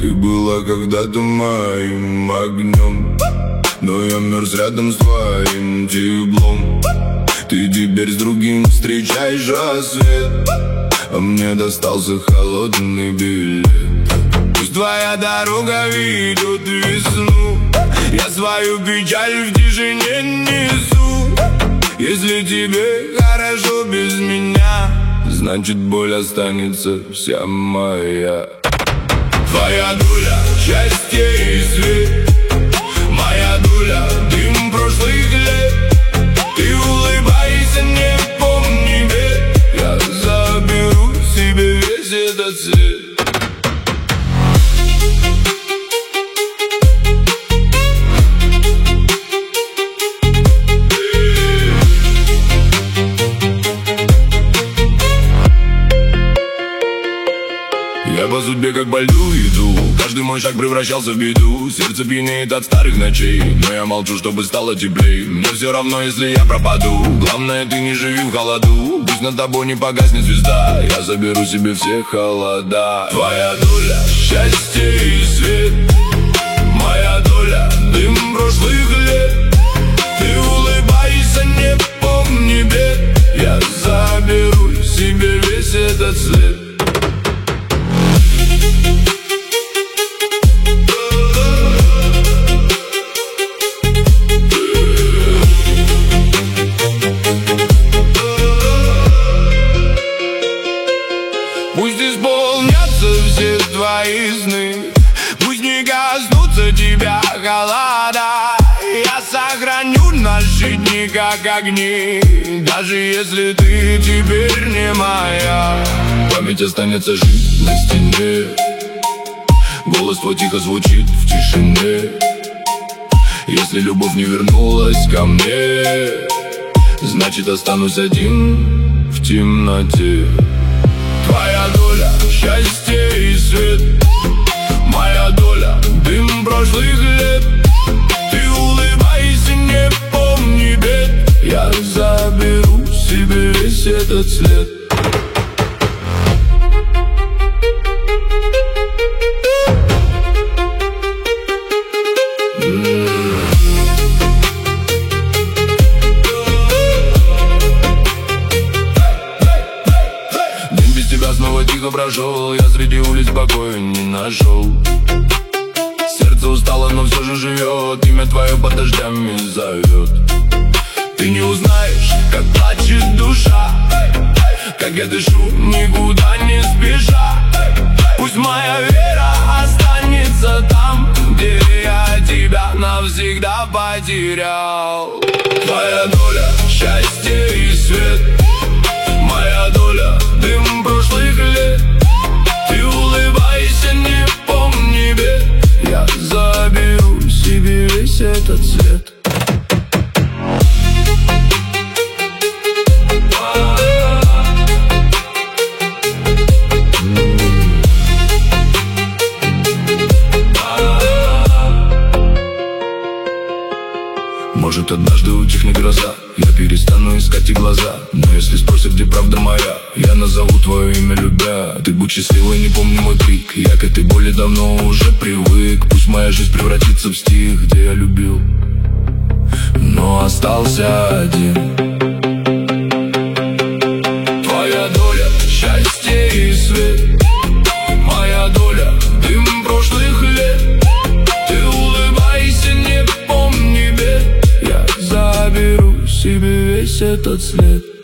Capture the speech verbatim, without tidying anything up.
Ты была когда-то моим огнем, но я мерз рядом с твоим теплом. Ты теперь с другим встречаешь рассвет, а мне достался холодный билет. Пусть твоя дорога ведет в весну, я свою печаль в тишине несу. Если тебе хорошо без меня, значит боль останется вся моя. Твоя доля счастье и свет, моя доля дым прошлых лет. Ты улыбайся, не помни бед, я заберу себе весь этот свет. Я по судьбе как по льду иду, каждый мой шаг превращался в беду. Сердце пьянеет от старых ночей, но я молчу, чтобы стало теплей. Мне все равно, если я пропаду, главное, ты не живи в холоду. Пусть над тобой не погаснет звезда, я заберу себе все холода. Твоя доля счастье и свет, моя доля дым прошлых лет. Ты улыбайся, не помни бед, я заберу себе весь этот свет. Пусть исполнятся все твои сны, пусть не коснутся тебя холода. Я сохраню наши дни как огни, даже если ты теперь не моя. Память останется жить на стене, голос твой тихо звучит в тишине. Если любовь не вернулась ко мне, значит останусь один в темноте. Твоя доля счастье и свет, моя доля дым прошлых лет. Ты улыбайся, не помни бед, я заберу себе весь этот след. Снова тихо прошел, я среди улиц покоя не нашел. Сердце устало, но все же живет, имя твое под дождями зовет. Ты не узнаешь, как плачет душа, как я дышу, никуда не спеша. Пусть моя вера останется там, где я тебя навсегда потерял. Твоя доля счастье и свет, моя доля дым прошлых лет. Ты улыбайся, не помни бед, я заберу себе весь этот свет. Может, однажды утихнет гроза, я перестану искать и глаза. Но если спросят, где правда моя, я назову твое имя любя. Ты будь счастливой, не помни мой крик, я к этой боли давно уже привык. Пусть моя жизнь превратится в стих, где я любил, но остался один. Твоя доля счастье и свет, моя доля дым прошлых лет. Ты улыбайся, не помни бед, я заберу себе весь этот след.